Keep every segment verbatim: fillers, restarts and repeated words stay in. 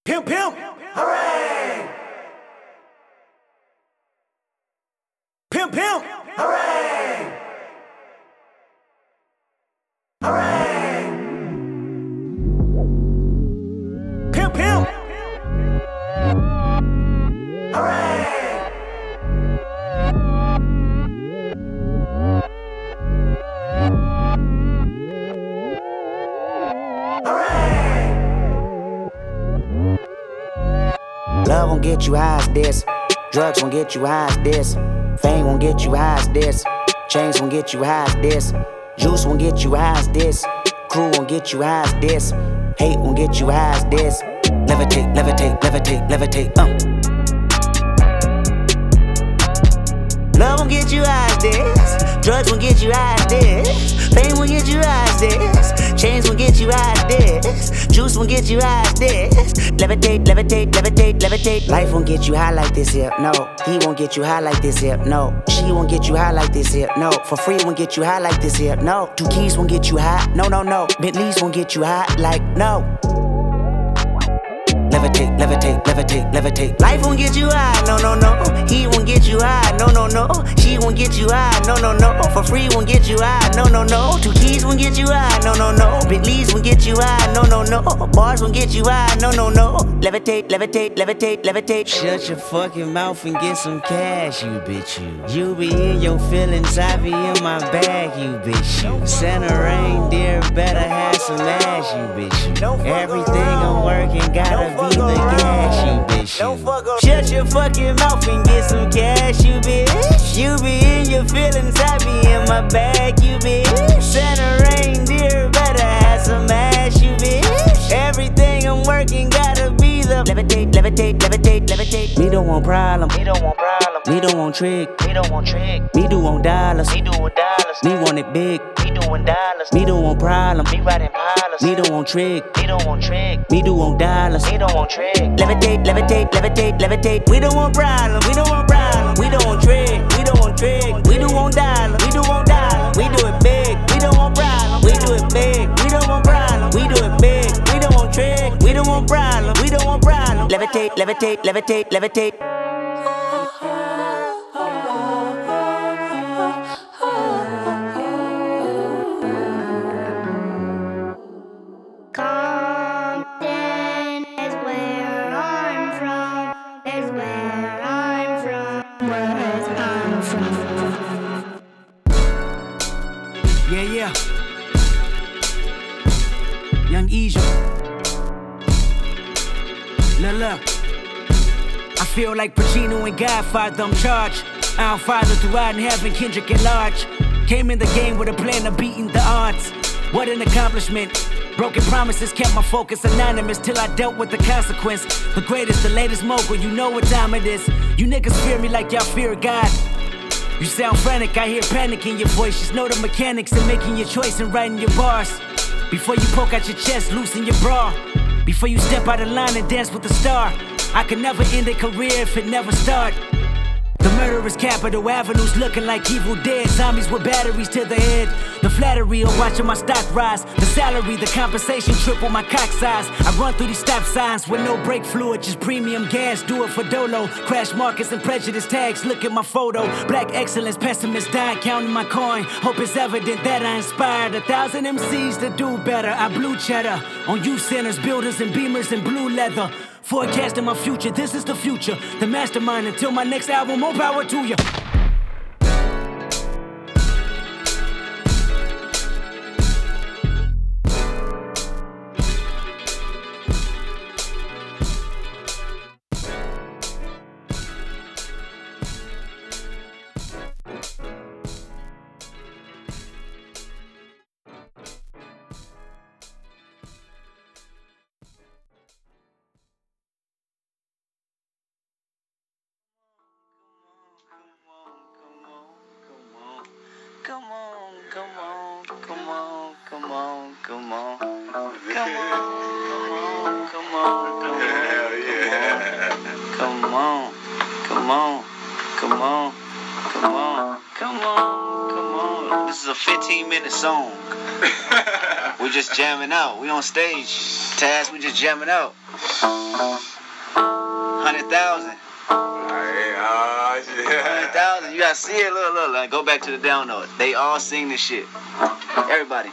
Pimp, pimp, hooray! Pimp, pimp, hooray! Hooray! Pimp, pimp, hooray! Love won't get you high as this. Drugs won't get you high as this. Fame won't get you high as this. Chains won't get you high as this. Juice won't get you high as this. Crew won't get you high as this. Hate won't get you high as this. Levitate, levitate, levitate, levitate, uh. Love won't get you high as this. Drugs won't get you high as this. Fame won't get you high as this. Chains won't get you high as this. Juice won't get you high as this. Levitate, levitate, levitate, levitate. Life won't get you high like this here, no. He won't get you high like this here, no. She won't get you high like this here, no. For free won't get you high like this here, no. Two keys won't get you high, no, no, no. Bentleys won't get you high like no. Levitate, levitate, levitate, levitate. Life won't get you high, no, no, no. He won't get you high, no, no, no. She won't get you high, no, no, no. For free won't get you high, no, no, no. Two keys won't get you high, no, no, no. Bentleys won't get you high, no, no, no. Bars won't get you high, no, no, no. Levitate, levitate, levitate, levitate. Shut your fucking mouth and get some cash, you bitch, you. You be in your feelings, I be in my bag, you bitch, you. Santa reindeer better have some ass, you bitch, you. Everything I'm working gotta be the gas, you bitch, you. Shut your fucking mouth and get some cash, you bitch. You be in your feelings, I be in my bag, you bitch. Santa reindeer better have some ass, you bitch. Everything I'm working gotta be the levitate, levitate, levitate, levitate. Me don't want problem, me don't want problem. Me don't want trick, me don't want trick. Me do want dollars, me do want dollars. Me want it big, me doing dollars. Me don't want problem, me riding pilots. Me don't want trick, me don't want trick. Me do want dollars, me don't want trick. Levitate, levitate, levitate, levitate. We don't want problem, we don't want problem. We don't want trick, we don't want trick. We do want dollars, we do want dollars. We do it big, we don't want problem. We do it big, we don't want problem. We do it big, we don't want trick. We don't want problem, we don't want problem. Levitate, levitate, levitate, levitate. Compton is where I'm from, is where I'm from, where I'm from. Yeah, yeah. Young Asia. Look, look. I feel like Pacino and Godfather, I'm charged. Our Father throughout in heaven, Kendrick and Large. Came in the game with a plan of beating the odds. What an accomplishment. Broken promises kept my focus anonymous till I dealt with the consequence. The greatest, the latest mogul, you know what time it is. You niggas fear me like y'all fear God. You sound frantic, I hear panic in your voice. Just know the mechanics in making your choice and writing your bars. Before you poke out your chest, loosen your bra. Before you step out of line and dance with the star. I could never end a career if it never start. The murderous capital avenues looking like Evil Dead. Zombies with batteries to the head. The flattery of watching my stock rise. The salary, the compensation triple my cock size. I run through these stop signs with no brake fluid, just premium gas. Do it for Dolo. Crash markets and prejudice tags. Look at my photo. Black excellence, pessimist died counting my coin. Hope it's evident that I inspired a thousand M Cs to do better. I blew cheddar on youth centers, builders and beamers and blue leather. Forecasting my future, this is the future. The mastermind until my next album, more power to you. Come on, come on, come on, come on, come on, come on, come on, come on, come on, Hell yeah. come on, come on, come on, come on, come on, come on. This is a fifteen minute song. We're just jamming out. We on stage. Taz, we just jamming out. hundred thousand. Hey, oh, shit. hundred thousand. You gotta see it. Look, look, look. Go back to the down note. They all sing this shit. Everybody.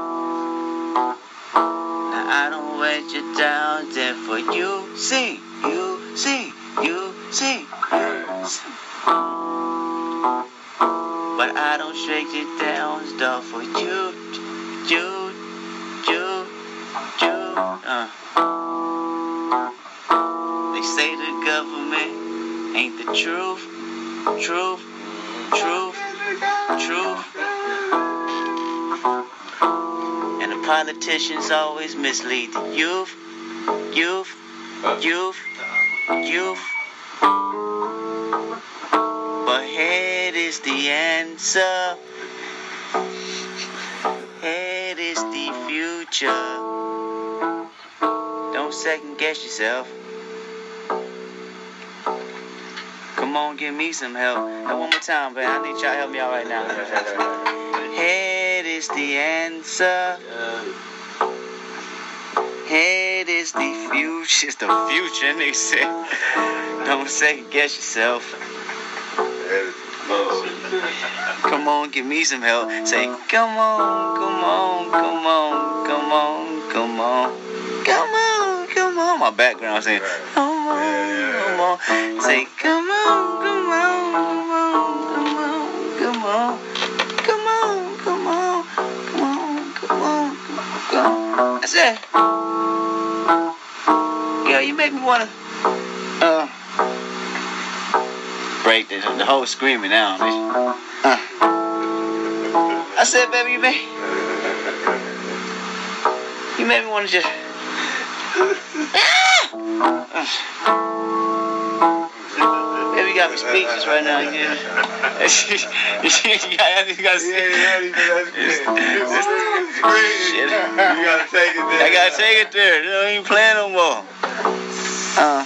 Now I don't wait you down there for you. See, you see, you see, you see. But I don't shake it down, stuff for you, you, you, you. Uh. They say the government ain't the truth, truth, truth, truth. And the politicians always mislead the youth, youth, youth, youth. But head is the answer. Head is the future. Don't second guess yourself. Come on, give me some help. And one more time, man. I need y'all to help me out right now. Head is the answer. Head is the future. It's the future, they say. Don't second guess yourself. Come on, give me some help. Say, come on, come on, come on, come on, come on, come on, come on. My background saying, come on, come on. Say, come on, come on, come on, come on, come on, come on, come on, come on, come on. That's it. Yeah, you make me wanna uh break the, the whole screaming now. Uh. I said, baby, you made you made me want to just. Ah! Baby, you got me speechless right now. You, you, you gotta, you gotta see it. Shit. You gotta take it there. I gotta take it there. You don't even play no more. Uh.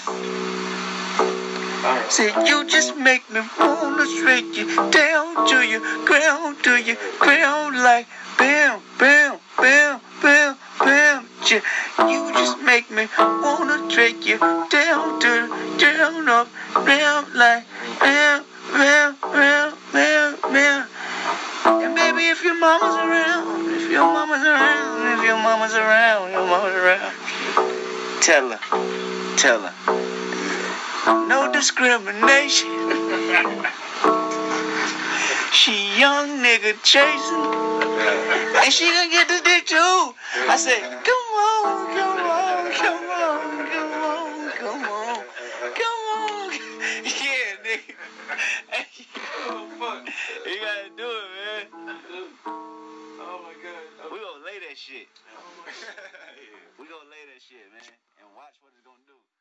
See, you just make me wanna straight you down to your ground, to your ground like bam, bam, bam, bam, bam. You just make me wanna take you down to down up, down like bam, bam, bam, bam, bam. And baby, if your mama's around, if your mama's around, if your mama's around, your mama's around, tell her, tell her. No discrimination. She young nigga chasing, and she gonna get the dick too. I said, come on, come on, come on, come on, come on, come on. Yeah, nigga. Hey, fuck. You gotta do it, man. Oh my God. We gonna lay that shit. We gonna lay that shit, man, and watch what it's gonna do.